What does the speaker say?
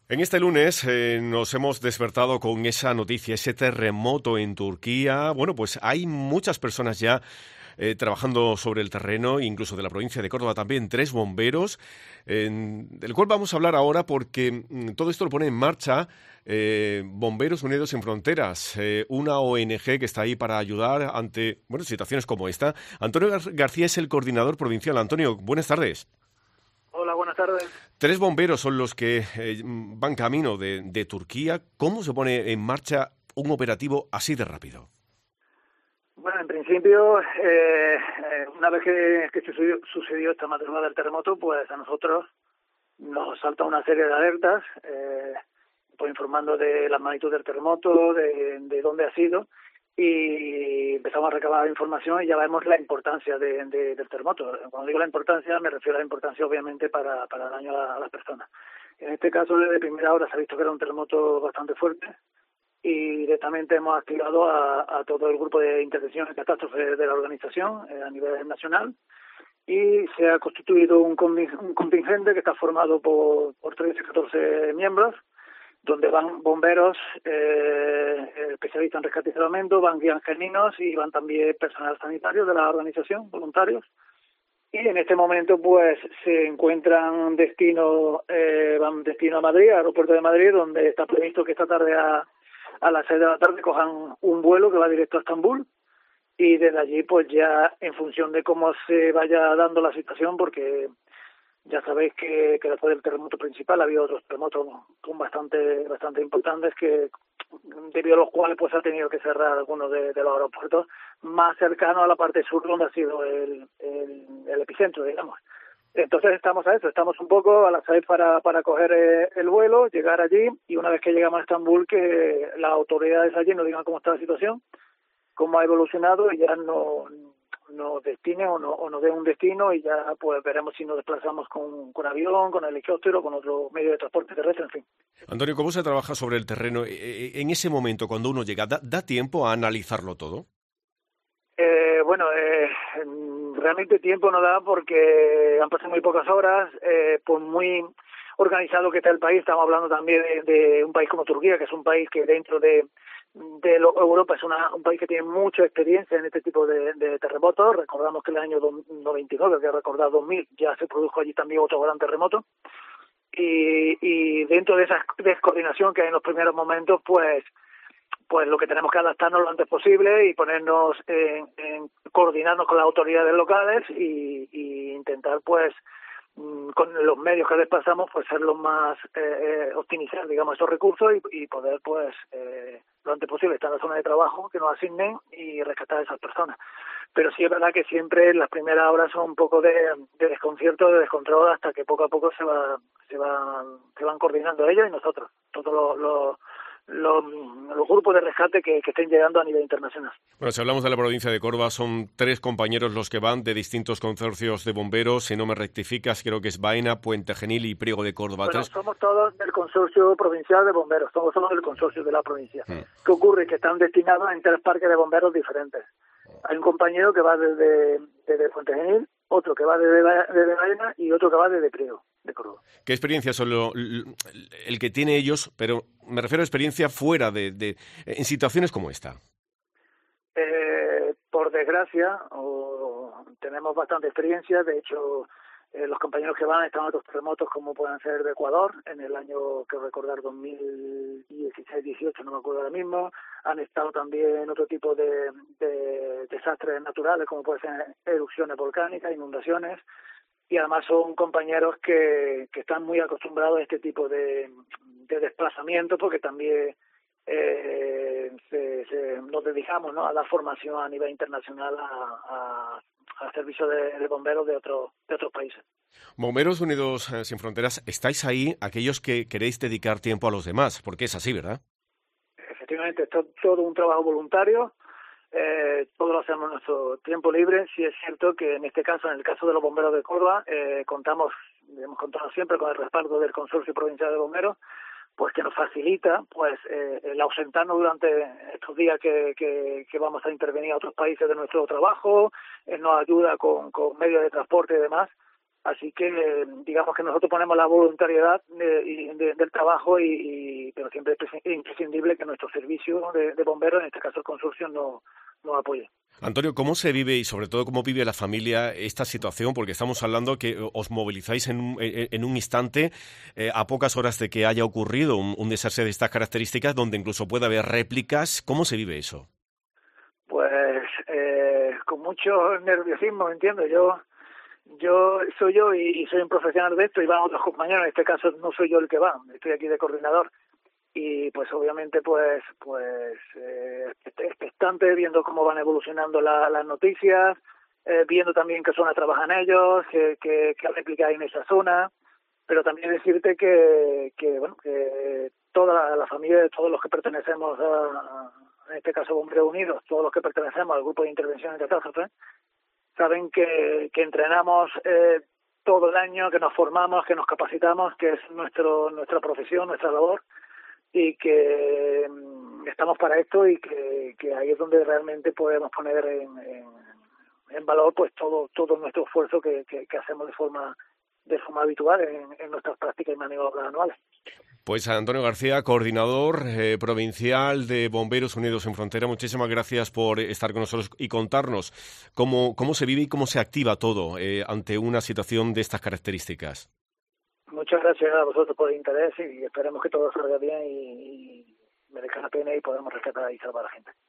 En este lunes nos hemos despertado con esa noticia, ese terremoto en Turquía. Bueno, pues hay muchas personas ya trabajando sobre el terreno, incluso de la provincia de Córdoba también, 3 bomberos, del cual vamos a hablar ahora porque todo esto lo pone en marcha Bomberos Unidos Sin Fronteras, una ONG que está ahí para ayudar ante situaciones como esta. Antonio García es el coordinador provincial. Antonio, buenas tardes. Hola, buenas tardes. 3 bomberos son los que van camino de Turquía. ¿Cómo se pone en marcha un operativo así de rápido? Bueno, en principio, una vez que sucedió esta madrugada del terremoto, pues a nosotros nos salta una serie de alertas, pues informando de la magnitud del terremoto, de dónde ha sido, y empezamos a recabar información y ya vemos la importancia del terremoto. Cuando digo la importancia, me refiero a la importancia obviamente para el daño a las personas. En este caso, desde primera hora se ha visto que era un terremoto bastante fuerte y directamente hemos activado a todo el grupo de intervención en catástrofes de la organización a nivel nacional y se ha constituido un contingente que está formado por 13, 14 miembros, donde van bomberos, especialistas en rescate y salvamento, van guías caninos y van también personal sanitario de la organización, voluntarios. Y en este momento pues se encuentran van destino a Madrid, al aeropuerto de Madrid, donde está previsto que esta tarde a las 6 de la tarde cojan un vuelo que va directo a Estambul y desde allí pues ya en función de cómo se vaya dando la situación, porque ya sabéis que después del terremoto principal ha habido otros terremotos con bastante importantes que debido a los cuales pues ha tenido que cerrar algunos de los aeropuertos más cercanos a la parte sur donde ha sido el epicentro, digamos. Entonces estamos un poco a las 6 para coger el vuelo, llegar allí y una vez que llegamos a Estambul que las autoridades allí nos digan cómo está la situación, cómo ha evolucionado y ya nos destinen o nos den un destino y ya pues veremos si nos desplazamos con avión, con helicóptero, con otro medio de transporte terrestre, en fin. Antonio, ¿cómo se trabaja sobre el terreno? En ese momento, cuando uno llega, ¿da tiempo a analizarlo todo? Realmente tiempo no da porque han pasado muy pocas horas, pues muy organizado que está el país. Estamos hablando también de un país como Turquía, que es un país que dentro de Europa es un país que tiene mucha experiencia en este tipo de terremotos. Recordamos que en el año 99, que recordar 2000, ya se produjo allí también otro gran terremoto. Y dentro de esa descoordinación que hay en los primeros momentos, pues lo que tenemos que adaptarnos lo antes posible y ponernos en coordinarnos con las autoridades locales y intentar pues con los medios que desplazamos pues ser los más optimizar digamos esos recursos y poder pues lo antes posible estar en la zona de trabajo que nos asignen y rescatar a esas personas. Pero sí es verdad que siempre las primeras horas son un poco de desconcierto, de descontrol, hasta que poco a poco se van coordinando ellos y nosotros, todos los grupos de rescate que estén llegando a nivel internacional. Bueno, si hablamos de la provincia de Córdoba, son 3 compañeros los que van de distintos consorcios de bomberos. Si no me rectificas, creo que es Baena, Puente Genil y Priego de Córdoba. Bueno, somos todos del consorcio provincial de bomberos, somos del consorcio de la provincia. ¿Qué ocurre? Que están destinados en 3 parques de bomberos diferentes. Hay un compañero que va desde Puente Genil, otro que va desde Baena y otro que va desde Priego de Córdoba. ¿Qué experiencia son el que tiene ellos? Pero me refiero a experiencia fuera en situaciones como esta. Por desgracia, tenemos bastante experiencia. De hecho, los compañeros que van están en otros terremotos como pueden ser de Ecuador, en el año que recordar 2016-18, no me acuerdo ahora mismo. Han estado también en otro tipo de desastres naturales como pueden ser erupciones volcánicas, inundaciones. Y además son compañeros que están muy acostumbrados a este tipo de desplazamiento porque también nos dedicamos, ¿no?, a la formación a nivel internacional al servicio de bomberos de otros países. Bomberos Unidos Sin Fronteras, estáis ahí aquellos que queréis dedicar tiempo a los demás, porque es así, ¿verdad? Efectivamente, es todo un trabajo voluntario. Todo lo hacemos en nuestro tiempo libre. Sí es cierto que en este caso, en el caso de los bomberos de Córdoba, hemos contado siempre con el respaldo del Consorcio Provincial de Bomberos, pues que nos facilita pues el ausentarnos durante estos días que vamos a intervenir a otros países de nuestro trabajo, nos ayuda con medios de transporte y demás, Así que digamos que nosotros ponemos la voluntariedad del trabajo, pero siempre es imprescindible que nuestro servicio de bomberos, en este caso el consorcio, nos apoye. Antonio, ¿cómo se vive y sobre todo cómo vive la familia esta situación? Porque estamos hablando que os movilizáis en un instante, a pocas horas de que haya ocurrido un desastre de estas características, donde incluso puede haber réplicas. ¿Cómo se vive eso? Pues con mucho nerviosismo, entiendo. Yo soy y soy un profesional de esto y van otros compañeros. En este caso no soy yo el que va, estoy aquí de coordinador. Y pues obviamente expectante, viendo cómo van evolucionando las noticias, viendo también qué zona trabajan ellos, qué réplica hay en esa zona, pero también decirte que toda la familia, todos los que pertenecemos en este caso Bomberos Unidos, todos los que pertenecemos al grupo de intervención en catástrofe, saben que entrenamos todo el año, que nos formamos, que nos capacitamos, que es nuestra profesión, nuestra labor, y que estamos para esto, y que ahí es donde realmente podemos poner en valor pues todo nuestro esfuerzo que hacemos de forma habitual en nuestras prácticas y maniobras anuales. Pues Antonio García, coordinador provincial de Bomberos Unidos en Frontera, muchísimas gracias por estar con nosotros y contarnos cómo se vive y cómo se activa todo ante una situación de estas características. Muchas gracias a vosotros por el interés y esperemos que todo salga bien y merezca la pena y podamos rescatar y salvar a la gente.